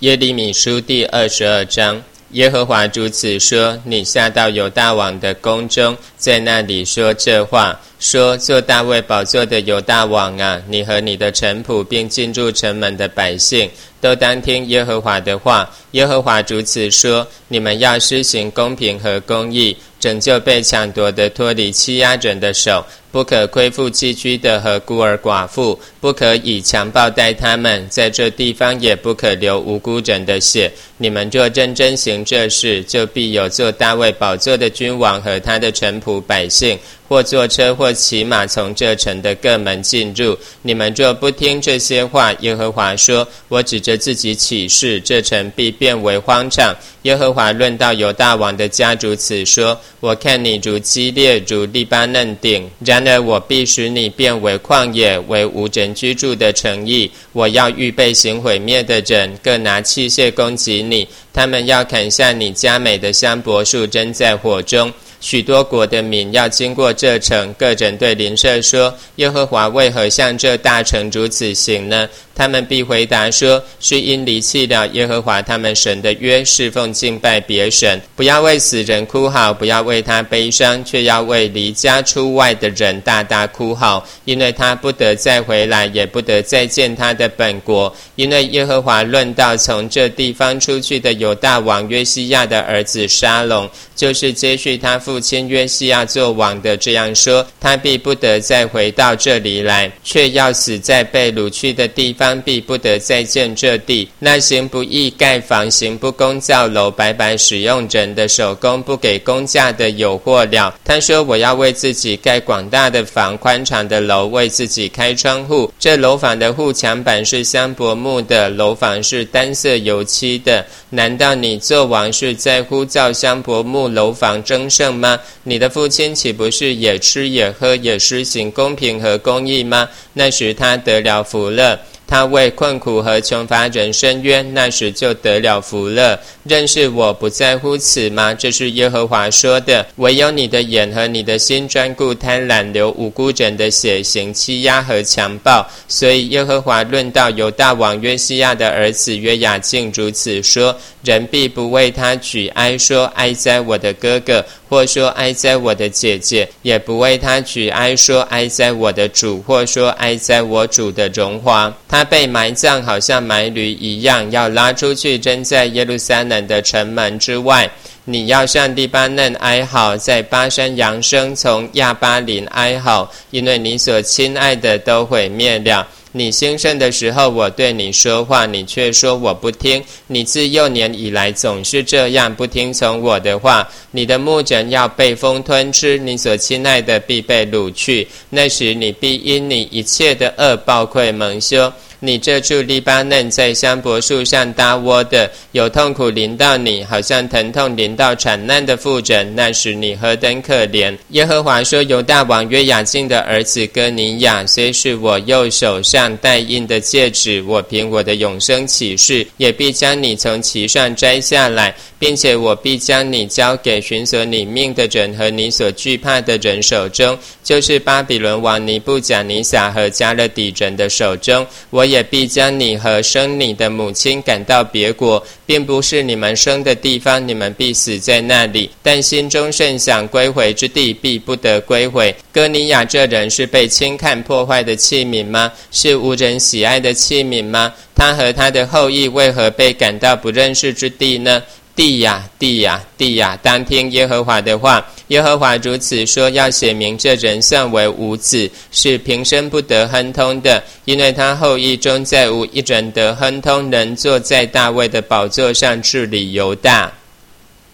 耶利米书第22章。耶和华如此说：你下到犹大王的宫中，在那里说这话，说：坐大卫宝座的犹大王啊，你和你的臣仆并进入城门的百姓，都当听耶和华的话。耶和华如此说：你们要施行公平和公义，拯救被抢夺的，脱离欺压人的手，不可亏负寄居的和孤儿寡妇，不可以强暴待他们，在这地方也不可流无辜人的血。你们若认真行这事，就必有坐大卫宝座的君王和他的臣仆百姓，或坐车或骑马从这城的各门进入。你们若不听这些话，耶和华说：我指着自己起誓，这城必变为荒场。耶和华论到犹大王的家如此说：我看你如基列，如利巴嫩顶，然而我必使你变为旷野，为无人居住的城邑。我要预备行毁灭的人，各拿器械攻击你，他们要砍下你佳美的香柏树，扔在火中。许多国的民要经过这城，各人对邻舍说：耶和华为何向这大城如此行呢？他们必回答说：是因离弃了耶和华他们神的约，侍奉敬拜别神。不要为死人哭嚎，不要为他悲伤，却要为离家出外的人大大哭嚎，因为他不得再回来，也不得再见他的本国。因为耶和华论到从这地方出去的犹大王约西亚的儿子沙龙，就是接续他父亲约西亚做王的，这样说：他必不得再回到这里来，却要死在被掳去的地方，必不得再见这地。那行不义盖房，行不公造楼，白白使用人的手工，不给工价的有祸了。他说：我要为自己盖广大的房，宽敞的楼，为自己开窗户。这楼房的护墙板是香柏木的，楼房是单色油漆的。难道你做王是在乎造香柏木楼房争胜吗？你的父亲岂不是也吃也喝，也施行公平和公义吗？那时他得了福乐。他为困苦和穷乏人伸冤，那时就得了福乐。认识我不在乎此吗？这是耶和华说的。唯有你的眼和你的心专顾贪婪，流无辜人的血，行欺压和强暴。所以耶和华论到犹大王约西亚的儿子约雅敬如此说：人必不为他举哀，说哀哉我的哥哥，或说哀哉我的姐姐，也不为他举哀，说哀哉我的主，或说哀哉我主的荣华。他被埋葬，好像埋驴一样，要拉出去扔在耶路撒冷的城门之外。你要向利巴嫩哀嚎，在巴山扬声，从亚巴林哀嚎，因为你所亲爱的都毁灭了。你兴盛的时候，我对你说话，你却说我不听。你自幼年以来总是这样，不听从我的话。你的牧人要被风吞吃，你所亲爱的必被掳去。那时你必因你一切的恶暴愧蒙羞。你这住利巴嫩在香柏树上搭窝的，有痛苦临到你，好像疼痛临到产难的妇人，那时你何等可怜。耶和华说：犹大王约雅敬的儿子哥尼雅，虽是我右手上带印的戒指，我凭我的永生起誓，也必将你从其上摘下来，并且我必将你交给寻索你命的人和你所惧怕的人手中，就是巴比伦王尼布甲尼撒和加勒底人的手中。我也必将你和生你的母亲赶到别国，并不是你们生的地方，你们必死在那里。但心中甚想归回之地，必不得归回。哥尼雅这人是被轻看破坏的器皿吗？是无人喜爱的器皿吗？他和他的后裔为何被赶到不认识之地呢？地呀，地呀，地呀，当听耶和华的话。耶和华如此说：要写明这人算为无子，是平生不得亨通的，因为他后裔中再无一人得亨通，能坐在大卫的宝座上治理犹大。